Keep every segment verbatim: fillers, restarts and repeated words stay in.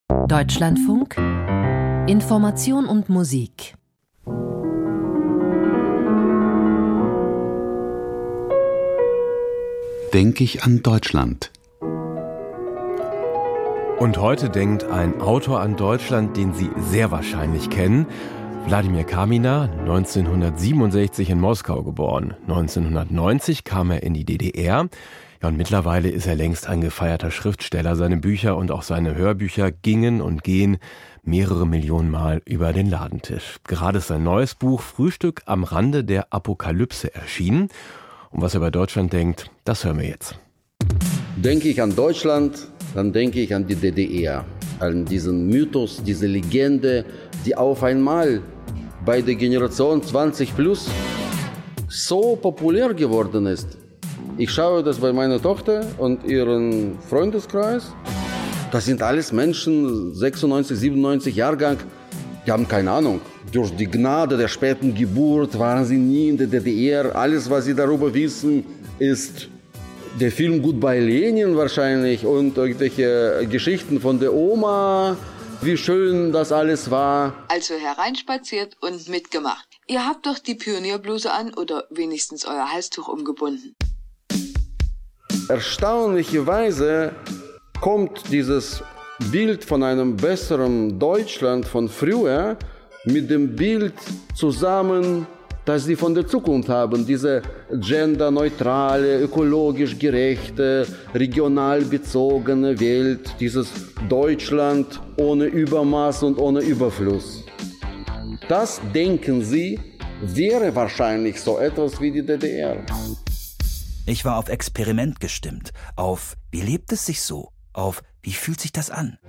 Deutschlandfunk Information und Musik. Denke ich an Deutschland. Und heute denkt ein Autor an Deutschland, den Sie sehr wahrscheinlich kennen. Wladimir Kaminer, neunzehnhundertsiebenundsechzig in Moskau geboren. neunzehnhundertneunzig kam er in die D D R. Ja, und mittlerweile ist er längst ein gefeierter Schriftsteller. Seine Bücher und auch seine Hörbücher gingen und gehen mehrere Millionen Mal über den Ladentisch. Gerade ist sein neues Buch Frühstück am Rande der Apokalypse erschienen. Und was er bei Deutschland denkt, das hören wir jetzt. Denke ich an Deutschland, dann denke ich an die D D R. An diesen Mythos, diese Legende, die auf einmal bei der Generation zwanzig plus so populär geworden ist. Ich schaue das bei meiner Tochter und ihrem Freundeskreis. Das sind alles Menschen, sechsundneunzig, siebenundneunzig Jahrgang, die haben keine Ahnung. Durch die Gnade der späten Geburt waren sie nie in der D D R. Alles, was sie darüber wissen, ist der Film Goodbye Lenin wahrscheinlich und irgendwelche Geschichten von der Oma, wie schön das alles war. Also hereinspaziert und mitgemacht. Ihr habt doch die Pionierbluse an oder wenigstens euer Halstuch umgebunden. Erstaunlicherweise kommt dieses Bild von einem besseren Deutschland von früher mit dem Bild zusammen, das sie von der Zukunft haben. Diese genderneutrale, ökologisch gerechte, regional bezogene Welt, dieses Deutschland ohne Übermaß und ohne Überfluss. Das, denken sie, wäre wahrscheinlich so etwas wie die D D R. Ich war auf Experiment gestimmt, auf wie lebt es sich so, auf wie fühlt sich das an.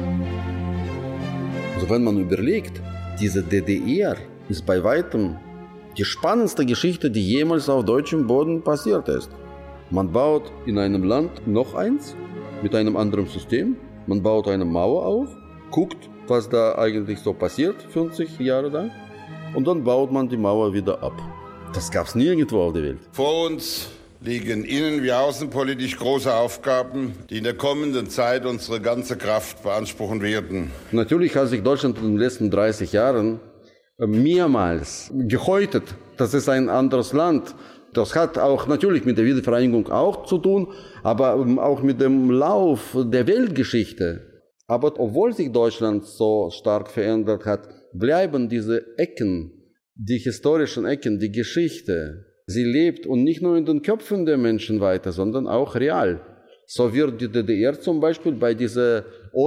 Also wenn man überlegt, diese D D R ist bei weitem die spannendste Geschichte, die jemals auf deutschem Boden passiert ist. Man baut in einem Land noch eins mit einem anderen System, man baut eine Mauer auf, guckt, was da eigentlich so passiert, fünfzig Jahre lang, und dann baut man die Mauer wieder ab. Das gab es nirgendwo auf der Welt. Vor uns liegen innen- wie außenpolitisch große Aufgaben, die in der kommenden Zeit unsere ganze Kraft beanspruchen werden. Natürlich hat sich Deutschland in den letzten dreißig Jahren mehrmals gehäutet. Das ist ein anderes Land. Das hat auch natürlich mit der Wiedervereinigung auch zu tun, aber auch mit dem Lauf der Weltgeschichte. Aber obwohl sich Deutschland so stark verändert hat, bleiben diese Ecken, die historischen Ecken, die Geschichte. Sie lebt und nicht nur in den Köpfen der Menschen weiter, sondern auch real. So wird die D D R zum Beispiel bei dieser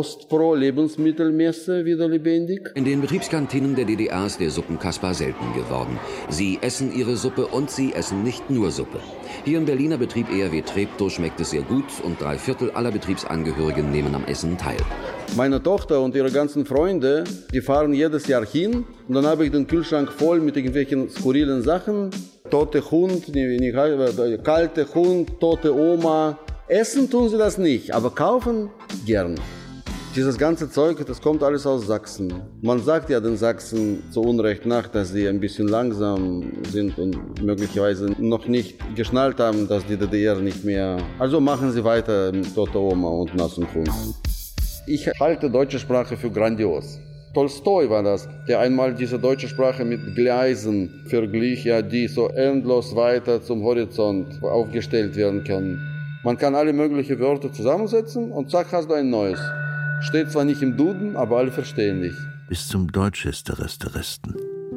Ostpro-Lebensmittelmesse wieder lebendig. In den Betriebskantinen der D D R ist der Suppenkasper selten geworden. Sie essen ihre Suppe und sie essen nicht nur Suppe. Hier im Berliner Betrieb E R W Treptow schmeckt es sehr gut und drei Viertel aller Betriebsangehörigen nehmen am Essen teil. Meine Tochter und ihre ganzen Freunde, die fahren jedes Jahr hin und dann habe ich den Kühlschrank voll mit irgendwelchen skurrilen Sachen. Tote Hund, kalte Hund, tote Oma. Essen tun sie das nicht, aber kaufen gern. Dieses ganze Zeug, das kommt alles aus Sachsen. Man sagt ja den Sachsen zu Unrecht nach, dass sie ein bisschen langsam sind und möglicherweise noch nicht geschnallt haben, dass die D D R nicht mehr... Also machen sie weiter mit tote Oma und nassen Hund. Ich halte deutsche Sprache für grandios. Tolstoi war das, der einmal diese deutsche Sprache mit Gleisen verglich, ja, die so endlos weiter zum Horizont aufgestellt werden können. Man kann alle möglichen Wörter zusammensetzen und zack, hast du ein neues. Steht zwar nicht im Duden, aber alle verstehen dich. Bis zum Deutschesteres der Resten.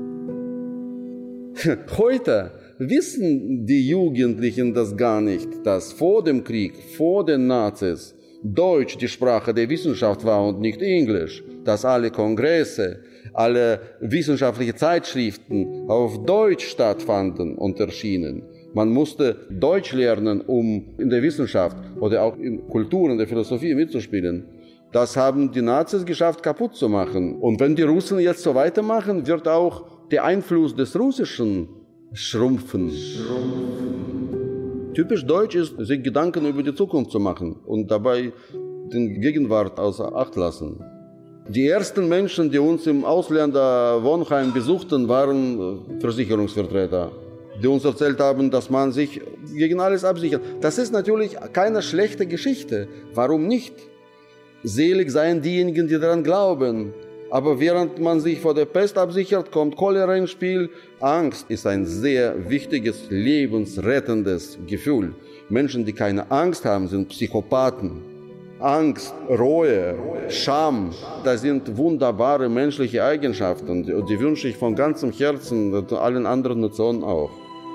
Heute wissen die Jugendlichen das gar nicht, dass vor dem Krieg, vor den Nazis, Deutsch die Sprache der Wissenschaft war und nicht Englisch, dass alle Kongresse, alle wissenschaftliche Zeitschriften auf Deutsch stattfanden und erschienen. Man musste Deutsch lernen, um in der Wissenschaft oder auch in Kultur, in der Philosophie mitzuspielen. Das haben die Nazis geschafft, kaputt zu machen. Und wenn die Russen jetzt so weitermachen, wird auch der Einfluss des Russischen schrumpfen. schrumpfen. Typisch deutsch ist, sich Gedanken über die Zukunft zu machen und dabei den Gegenwart außer Acht lassen. Die ersten Menschen, die uns im Ausländerwohnheim besuchten, waren Versicherungsvertreter, die uns erzählt haben, dass man sich gegen alles absichert. Das ist natürlich keine schlechte Geschichte. Warum nicht? Selig seien diejenigen, die daran glauben. Aber während man sich vor der Pest absichert, kommt Cholera ins Spiel. Angst ist ein sehr wichtiges, lebensrettendes Gefühl. Menschen, die keine Angst haben, sind Psychopathen. Angst, Reue, Scham, das sind wunderbare menschliche Eigenschaften. Und die wünsche ich von ganzem Herzen und allen anderen Nationen auch.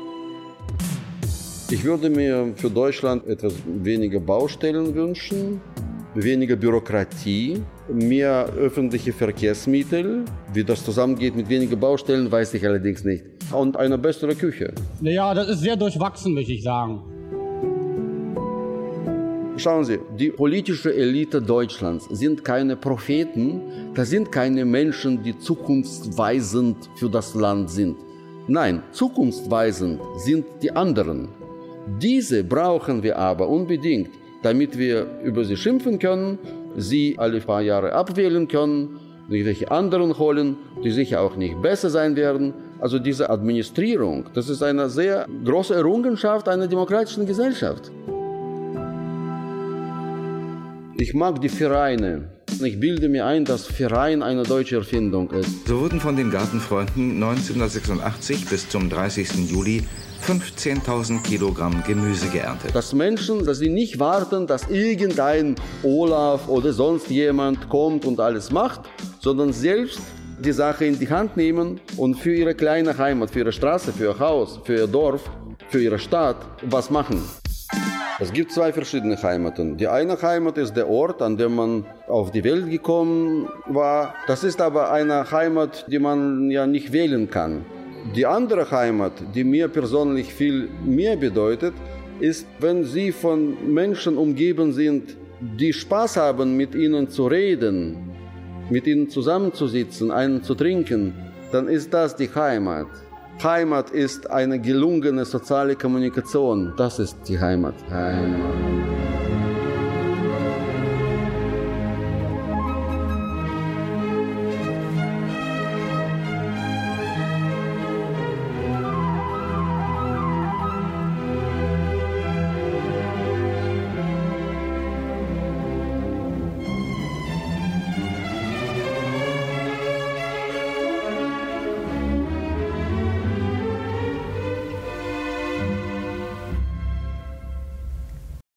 Ich würde mir für Deutschland etwas weniger Baustellen wünschen, weniger Bürokratie, mehr öffentliche Verkehrsmittel. Wie das zusammengeht mit weniger Baustellen, weiß ich allerdings nicht. Und eine bessere Küche. Naja, das ist sehr durchwachsen, möchte ich sagen. Schauen Sie, die politische Elite Deutschlands sind keine Propheten, das sind keine Menschen, die zukunftsweisend für das Land sind. Nein, zukunftsweisend sind die anderen. Diese brauchen wir aber unbedingt, damit wir über sie schimpfen können, sie alle paar Jahre abwählen können, irgendwelche anderen holen, die sicher auch nicht besser sein werden. Also diese Administrierung, das ist eine sehr große Errungenschaft einer demokratischen Gesellschaft. Ich mag die Vereine. Ich bilde mir ein, dass Verein eine deutsche Erfindung ist. So wurden von den Gartenfreunden neunzehnhundertsechsundachtzig bis zum dreißigsten Juli fünfzehntausend Kilogramm Gemüse geerntet. Dass Menschen, dass sie nicht warten, dass irgendein Olaf oder sonst jemand kommt und alles macht, sondern selbst die Sache in die Hand nehmen und für ihre kleine Heimat, für ihre Straße, für ihr Haus, für ihr Dorf, für ihre Stadt was machen. Es gibt zwei verschiedene Heimaten. Die eine Heimat ist der Ort, an dem man auf die Welt gekommen war. Das ist aber eine Heimat, die man ja nicht wählen kann. Die andere Heimat, die mir persönlich viel mehr bedeutet, ist, wenn Sie von Menschen umgeben sind, die Spaß haben, mit ihnen zu reden, mit ihnen zusammenzusitzen, einen zu trinken, dann ist das die Heimat. Heimat ist eine gelungene soziale Kommunikation. Das ist die Heimat. Heimat.